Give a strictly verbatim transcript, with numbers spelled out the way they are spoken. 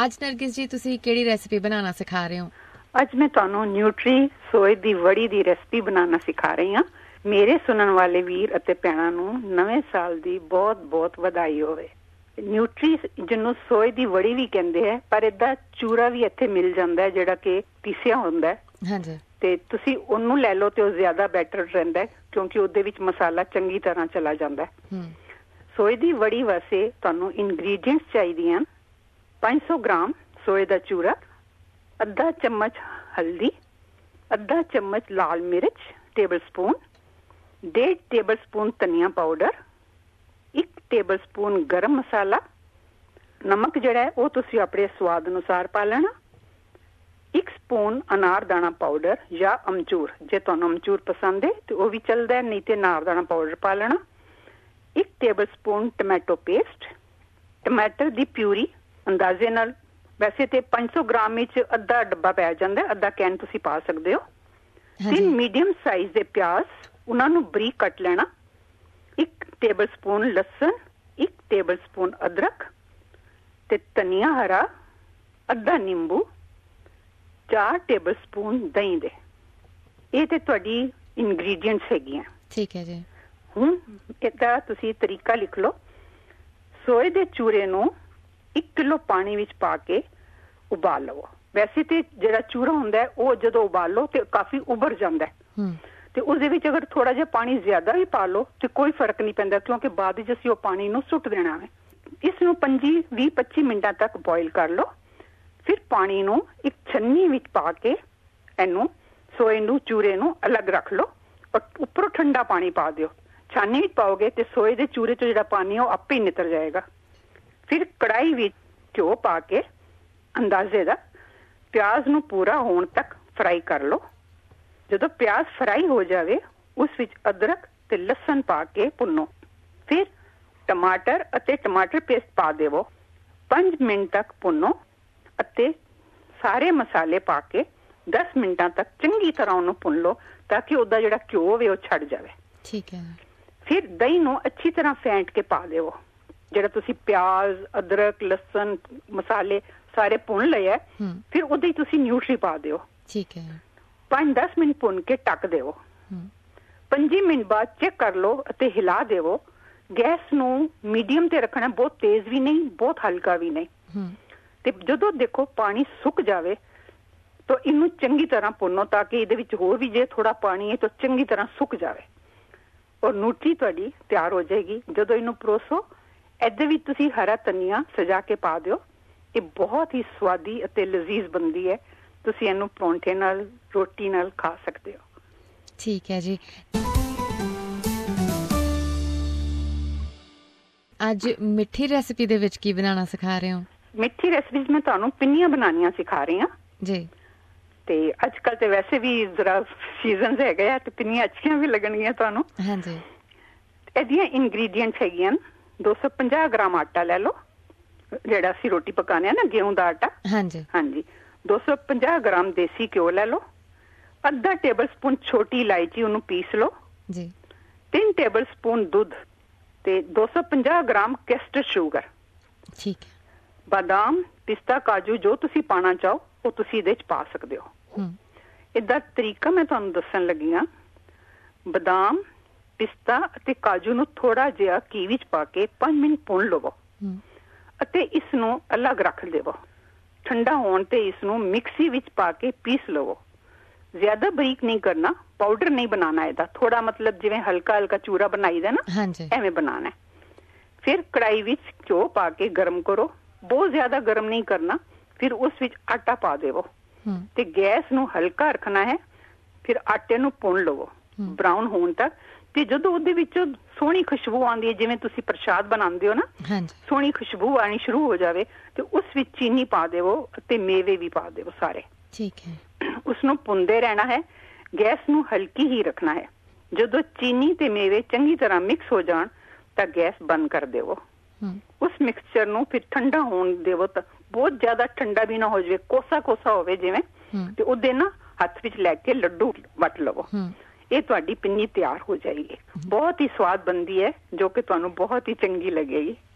ਅੱਜ ਨਰਗਿਸ ਜੀ ਤੁਸੀਂ ਕਿਹੜੀ ਰੈਸਿਪੀ ਬਣਾਉਣਾ ਸਿਖਾ ਰਹੇ ਹੋ? ਅੱਜ ਮੈਂ ਤੁਹਾਨੂੰ ਨਿਊਟਰੀ ਸੋਏ ਦੀ ਵੜੀ ਦੀ ਰੈਸਿਪੀ ਬਣਾਉਣਾ ਸਿਖਾ ਰਹੀ ਹਾਂ। ਮੇਰੇ ਸੁਣਨ ਵਾਲੇ ਵੀਰ ਅਤੇ ਭੈਣਾਂ ਨੂੰ ਨਵੇਂ ਸਾਲ ਦੀ ਬਹੁਤ ਬਹੁਤ ਵਧਾਈ ਹੋਵੇ। ਨਿਊਟਰੀ ਜਿਹਨੂੰ ਸੋਏ ਦੀ ਵੜੀ ਵੀ ਕਹਿੰਦੇ ਹੈ, ਪਰ ਇਹਦਾ ਚੂਰਾ ਵੀ ਇੱਥੇ ਮਿਲ ਜਾਂਦਾ ਹੈ ਜਿਹੜਾ ਕਿ ਪੀਸਿਆ ਹੁੰਦਾ ਹੈ। ਹਾਂਜੀ। ਤੇ ਤੁਸੀਂ ਉਹਨੂੰ ਲੈ ਲਓ ਤੇ ਉਹ ਜ਼ਿਆਦਾ ਬੈਟਰ ਰਹਿੰਦਾ ਕਿਉਂਕਿ ਉਹਦੇ ਵਿੱਚ ਮਸਾਲਾ ਚੰਗੀ ਤਰ੍ਹਾਂ ਚਲਾ ਜਾਂਦਾ ਹੈ। ਸੋਏ ਦੀ ਵੜੀ ਵਾਸਤੇ ਤੁਹਾਨੂੰ ਇੰਗਰੀਡੀਐਂਟਸ ਚਾਹੀਦੀਆਂ ਪੰਜ ਸੌ ਗ੍ਰਾਮ ਸੋਏ ਦਾ ਚੂਰਾ, ਅੱਧਾ ਚਮਚ ਹਲਦੀ, ਅੱਧਾ ਚਮਚ ਲਾਲ ਮਿਰਚ ਟੇਬਲ ਸਪੂਨ, ਡੇਢ ਟੇਬਲ ਸਪੂਨ ਧਨੀਆ ਪਾਊਡਰ, ਇੱਕ ਟੇਬਲ ਸਪੂਨ ਗਰਮ ਮਸਾਲਾ, ਨਮਕ ਜਿਹੜਾ ਹੈ ਉਹ ਤੁਸੀਂ ਆਪਣੇ ਸਵਾਦ ਅਨੁਸਾਰ ਪਾ ਲੈਣਾ, ਇੱਕ ਸਪੂਨ ਅਨਾਰ ਦਾਣਾ ਪਾਊਡਰ ਜਾਂ ਅਮਚੂਰ, ਜੇ ਤੁਹਾਨੂੰ ਅਮਚੂਰ ਪਸੰਦ ਹੈ ਤੇ ਉਹ ਵੀ ਚੱਲਦਾ, ਨਹੀਂ ਤੇ ਅਨਾਰ ਦਾਣਾ ਪਾਊਡਰ ਪਾ ਲੈਣਾ, ਇੱਕ ਟੇਬਲ ਸਪੂਨ ਟਮਾਟੋ ਪੇਸਟ, ਟਮਾਟਰ ਦੀ ਪਿਊਰੀ ਅੰਦਾਜ਼ੇ ਨਾਲ, ਵੈਸੇ ਤੇ ਪੰਜ ਸੌ ਗ੍ਰਾਮ ਵਿੱਚ ਅੱਧਾ ਡੱਬਾ ਪੈ ਜਾਂਦਾ, ਅੱਧਾ ਕੈਨ ਤੁਸੀਂ ਪਾ ਸਕਦੇ ਹੋ। ਤਿੰਨ ਮੀਡੀਅਮ ਸਾਈਜ਼ ਦੇ ਪਿਆਜ਼, ਉਹਨਾਂ ਨੂੰ ਬਰੀਕ ਕੱਟ ਲੈਣਾ, ਇੱਕ ਟੇਬਲ ਸਪੂਨ ਲਸਣ, ਇੱਕ ਟੇਬਲ ਸਪੂਨ ਅਦਰਕ ਤੇ ਧਨੀਆ ਹਰਾ, ਅੱਧਾ ਨਿੰਬੂ, ਚਾਰ ਟੇਬਲ ਸਪੂਨ ਦਹੀਂ ਦੇ। ਇਹ ਤੇ ਤੁਹਾਡੀ ਇੰਗਰੀਡੀਐਂਟਸ ਹੈਗੀਆਂ। ਠੀਕ ਹੈ ਜੀ। ਹੁਣ ਇਹਦਾ ਤੁਸੀਂ ਤਰੀਕਾ ਲਿਖ ਲਓ। ਸੋਏ ਦੇ ਚੂਰੇ ਨੂੰ ਇੱਕ ਕਿਲੋ ਪਾਣੀ ਵਿੱਚ ਪਾ ਕੇ ਉਬਾਲ ਲਵੋ। ਵੈਸੇ ਤੇ ਜਿਹੜਾ ਚੂਰਾ ਹੁੰਦਾ ਉਹ ਜਦੋਂ ਉਬਾਲੋ ਤੇ ਕਾਫੀ ਉਬਰ ਜਾਂਦਾ ਹੈ, ਤੇ ਉਸਦੇ ਵਿੱਚ ਅਗਰ ਥੋੜਾ ਜਿਹਾ ਪਾਣੀ ਜ਼ਿਆਦਾ ਵੀ ਪਾ ਲਓ ਤੇ ਕੋਈ ਫਰਕ ਨਹੀਂ ਪੈਂਦਾ, ਕਿਉਂਕਿ ਬਾਅਦ ਵਿੱਚ ਅਸੀਂ ਉਹ ਪਾਣੀ ਨੂੰ ਸੁੱਟ ਦੇਣਾ ਹੈ। ਇਸ ਨੂੰ ਪੰਜੀ ਵੀਹ ਪੱਚੀ ਮਿੰਟਾਂ ਤੱਕ ਬੋਇਲ ਕਰ ਲਓ। ਫਿਰ ਪਾਣੀ ਨੂੰ ਇੱਕ ਛੰਨੀ ਵਿੱਚ ਪਾ ਕੇ ਇਹਨੂੰ ਸੋਏ ਨੂੰ ਚੂਰੇ ਨੂੰ ਅਲੱਗ ਰੱਖ ਲਓ ਔਰ ਉੱਪਰੋਂ ਠੰਡਾ ਪਾਣੀ ਪਾ ਦਿਓ। ਛਾਨੀ ਵਿੱਚ ਪਾਓਗੇ ਤੇ ਸੋਏ ਦੇ ਚੂਰੇ ਤੋਂ ਜਿਹੜਾ ਪਾਣੀ ਹੈ ਉਹ ਆਪੇ ਹੀ ਨਿਤਰ ਜਾਏਗਾ। ਫਿਰ ਕੜਾਈ ਵਿੱਚ ਘਿਓ ਪਾ ਕੇ ਅੰਦਾਜ਼ੇ ਦਾ ਪਿਆਜ਼ ਨੂੰ ਪੂਰਾ ਹੋਣ ਤੱਕ ਫਰਾਈ ਕਰ ਲਓ। ਜਦੋਂ ਪਿਆਜ਼ ਫਰਾਈ ਹੋ ਜਾਵੇ ਉਸ ਵਿੱਚ ਅਦਰਕ ਤੇ ਲਸਣ ਪਾ ਕੇ ਭੁੰਨੋ। ਫਿਰ ਟਮਾਟਰ ਅਤੇ ਟਮਾਟਰ ਪੇਸਟ ਪਾ ਦੇਵੋ। ਪੰਜ ਮਿੰਟ ਤੱਕ ਭੁੰਨੋ ਅਤੇ ਸਾਰੇ ਮਸਾਲੇ ਪਾ ਕੇ ਦਸ ਮਿੰਟਾਂ ਤੱਕ ਚੰਗੀ ਤਰ੍ਹਾਂ ਉਹਨੂੰ ਭੁੰਨ ਲਓ ਤਾਂ ਕਿ ਉਹਦਾ ਜਿਹੜਾ ਘਿਓ ਹੋਵੇ ਉਹ ਛੱਡ ਜਾਵੇ। ਠੀਕ ਹੈ। ਫਿਰ ਦਹੀਂ ਨੂੰ ਅੱਛੀ ਤਰ੍ਹਾਂ ਫੈਂਟ ਕੇ ਪਾ ਦੇਵੋ। ਜਿਹੜਾ ਤੁਸੀਂ ਪਿਆਜ਼, ਅਦਰਕ, ਲਸਣ, ਮਸਾਲੇ ਸਾਰੇ ਭੁੰਨ ਲਏ ਹੈ, ਫਿਰ ਉਹਦੇ ਹੀ ਤੁਸੀਂ ਨਿਊਟਰੀ ਪਾ ਦਿਓ। ਠੀਕ ਹੈ। ਪੰਜ ਦਸ ਮਿੰਟ ਭੁੰਨ ਕੇ ਢੱਕ ਦੇਵੋ। ਪੰਜੀ ਮਿੰਟ ਬਾਅਦ ਚੈੱਕ ਕਰ ਲਓ ਅਤੇ ਹਿਲਾ ਦੇਵੋ। ਗੈਸ ਨੂੰ ਮੀਡੀਅਮ ਤੇ ਰੱਖਣਾ, ਬਹੁਤ ਤੇਜ਼ ਵੀ ਨਹੀਂ, ਬਹੁਤ ਹਲਕਾ ਵੀ ਨਹੀਂ। ਤੇ ਜਦੋਂ ਦੇਖੋ ਪਾਣੀ ਸੁੱਕ ਜਾਵੇ ਤਾਂ ਇਹਨੂੰ ਚੰਗੀ ਤਰ੍ਹਾਂ ਭੁੰਨੋ ਤਾਂ ਕਿ ਇਹਦੇ ਵਿੱਚ ਹੋਰ ਵੀ ਜੇ ਥੋੜਾ ਪਾਣੀ ਹੈ ਤਾਂ ਚੰਗੀ ਤਰ੍ਹਾਂ ਸੁੱਕ ਜਾਵੇ ਔਰ ਨਿਊਟਰੀ ਤੁਹਾਡੀ ਤਿਆਰ ਹੋ ਜਾਏਗੀ। ਜਦੋਂ ਇਹਨੂੰ ਪਰੋਸੋ, ਇਹਦੇ ਵਿੱਚ ਤੁਸੀਂ ਹਰਾ ਧਨੀਆ ਸਜਾ ਕੇ ਪਾ ਦਿਓ। ਇਹ ਬਹੁਤ ਹੀ ਸਵਾਦੀ ਅਤੇ ਲਜ਼ੀਜ਼ ਬਣਦੀ ਹੈ। ਤੁਸੀਂ ਇਹਨੂੰ ਪਰੌਂਠੇ ਨਾਲ, ਰੋਟੀ ਨਾਲ ਖਾ ਸਕਦੇ ਹੋ। ਠੀਕ ਹੈ ਜੀ। ਅੱਜ ਮਿੱਠੀ ਰੈਸਿਪੀ ਦੇ ਵਿੱਚ ਕੀ ਬਣਾਉਣਾ ਸਿਖਾ ਰਹੇ ਹੋ? ਮਿੱਠੀ ਰੈਸਿਪੀ ਮੈਂ ਤੁਹਾਨੂੰ ਪਿੰਨੀਆਂ ਬਣਾਉਣੀਆਂ ਸਿਖਾ ਰਹੀ ਹਾਂ ਜੀ। ਤੇ ਅੱਜ ਕੱਲ ਤੇ ਵੈਸੇ ਵੀ ਜ਼ਰਾ ਸੀਜ਼ਨ ਹੈਗੇ ਆ ਤੇ ਪਿੰਨੀਆਂ ਅੱਛੀਆਂ ਵੀ ਲੱਗਣਗੀਆਂ ਤੁਹਾਨੂੰ। ਹਾਂਜੀ। ਇਹਦੀਆਂ ਇੰਗਰੀਡੀਐਂਟਸ ਹੈਗੀਆਂ ਦੋ ਸੌ ਪੰਜਾਹ ਗ੍ਰਾਮ ਆਟਾ ਲੈ ਲਓ, ਜਿਹੜਾ ਅਸੀਂ ਰੋਟੀ ਪਕਾਉਂਦੇ ਆ ਨਾ, ਗੇਹੂੰ ਦਾ ਆਟਾ। ਹਾਂਜੀ ਹਾਂਜੀ। ਦੋ ਸੌ ਪੰਜਾਹ ਗ੍ਰਾਮ ਦੇਸੀ ਘਿਓ ਲੈ ਲਓ, ਅੱਧਾ ਟੇਬਲ ਸਪੂਨ ਛੋਟੀ ਇਲਾਇਚੀ, ਉਹਨੂੰ ਪੀਸ ਲਓ ਜੀ, ਤਿੰਨ ਟੇਬਲ ਸਪੂਨ ਦੁੱਧ ਤੇ ਦੋ ਸੌ ਪੰਜਾਹ ਗ੍ਰਾਮ ਕੈਸਟਰ ਸ਼ੂਗਰ। ਠੀਕ ਹੈ। ਬਾਦਾਮ, ਪਿਸਤਾ, ਕਾਜੂ ਜੋ ਤੁਸੀਂ ਪਾਣਾ ਚਾਹੋ ਉਹ ਤੁਸੀਂ ਇਹਦੇ ਚ ਪਾ ਸਕਦੇ ਹੋ। ਇਹਦਾ ਤਰੀਕਾ ਮੈਂ ਤੁਹਾਨੂੰ ਦੱਸਣ ਲੱਗੀ ਹਾਂ। ਬਾਦਾਮ, ਪਿਸਤਾ ਅਤੇ ਕਾਜੂ ਨੂੰ ਥੋੜਾ ਜਿਹਾ ਘੀ ਵਿੱਚ ਪਾ ਕੇ ਪੰਜ ਮਿੰਟ ਭੁੰਨ ਲਵੋ ਅਤੇ ਇਸ ਨੂੰ ਅਲੱਗ ਰੱਖ ਦੇਵੋ। ਠੰਡਾ ਹੋਣ ਤੇ ਇਸ ਨੂੰ ਮਿਕਸੀ ਵਿੱਚ ਪਾ ਕੇ ਪੀਸ ਲਵੋ। ਜ਼ਿਆਦਾ ਬਰੀਕ ਨਹੀਂ ਕਰਨਾ, ਪਾਊਡਰ ਨਹੀਂ ਬਣਾਉਣਾ ਇਹਦਾ, ਥੋੜਾ ਮਤਲਬ ਜਿਵੇਂ ਹਲਕਾ ਹਲਕਾ ਚੂਰਾ ਬਣਾਈਦਾ ਨਾ, ਐਵੇਂ ਬਣਾਉਣਾ। ਫਿਰ ਕੜਾਈ ਵਿੱਚ ਘਿਓ ਪਾ ਕੇ ਗਰਮ ਕਰੋ, ਬਹੁਤ ਜ਼ਿਆਦਾ ਗਰਮ ਨਹੀਂ ਕਰਨਾ। ਫਿਰ ਉਸ ਵਿੱਚ ਆਟਾ ਪਾ ਦੇਵੋ ਤੇ ਗੈਸ ਨੂੰ ਹਲਕਾ ਰੱਖਣਾ ਹੈ। ਫਿਰ ਆਟੇ ਨੂੰ ਭੁੰਨ ਲਵੋ ਬਰਾਊਨ ਹੋਣ ਤੱਕ। ਤੇ ਜਦੋਂ ਉਹਦੇ ਵਿੱਚੋਂ ਸੋਹਣੀ ਖੁਸ਼ਬੂ ਆਉਂਦੀ ਹੈ, ਜਿਵੇਂ ਤੁਸੀਂ ਪ੍ਰਸ਼ਾਦ ਬਣਾਉਂਦੇ ਹੋ ਨਾ, ਸੋਹਣੀ ਖੁਸ਼ਬੂ ਆਣੀ ਸ਼ੁਰੂ ਹੋ ਜਾਵੇ ਤੇ ਉਸ ਵਿੱਚ ਚੀਨੀ ਪਾ ਦੇਵੋ ਅਤੇ ਮੇਵੇ ਵੀ ਪਾ ਦੇਵੋ ਸਾਰੇ। ਠੀਕ ਹੈ। ਉਸਨੂੰ ਭੁੰਨਦੇ ਰਹਿਣਾ ਹੈ। ਗੈਸ ਨੂੰ ਹਲਕੀ ਹੀ ਰੱਖਣਾ ਹੈ। ਜਦੋਂ ਚੀਨੀ ਤੇ ਮੇਵੇ ਚੰਗੀ ਤਰ੍ਹਾਂ ਮਿਕਸ ਹੋ ਜਾਣ ਤਾਂ ਗੈਸ ਬੰਦ ਕਰ ਦੇਵੋ। ਉਸ ਮਿਕਸਚਰ ਨੂੰ ਫਿਰ ਠੰਡਾ ਹੋਣ ਦੇਵੋ, ਤਾਂ ਬਹੁਤ ਜ਼ਿਆਦਾ ਠੰਡਾ ਵੀ ਨਾ ਹੋ ਜਾਵੇ, ਕੋਸਾ ਕੋਸਾ ਹੋਵੇ ਜਿਵੇਂ, ਤੇ ਉਹਦੇ ਨਾ ਹੱਥ ਵਿੱਚ ਲੈ ਕੇ ਲੱਡੂ ਵੱਟ ਲਵੋ। ਇਹ ਤੁਹਾਡੀ ਪਿੰਨੀ ਤਿਆਰ ਹੋ ਜਾਏਗੀ। ਬਹੁਤ ਹੀ ਸਵਾਦ ਬਣਦੀ ਹੈ, ਜੋ ਕਿ ਤੁਹਾਨੂੰ ਬਹੁਤ ਹੀ ਚੰਗੀ ਲੱਗੇਗੀ।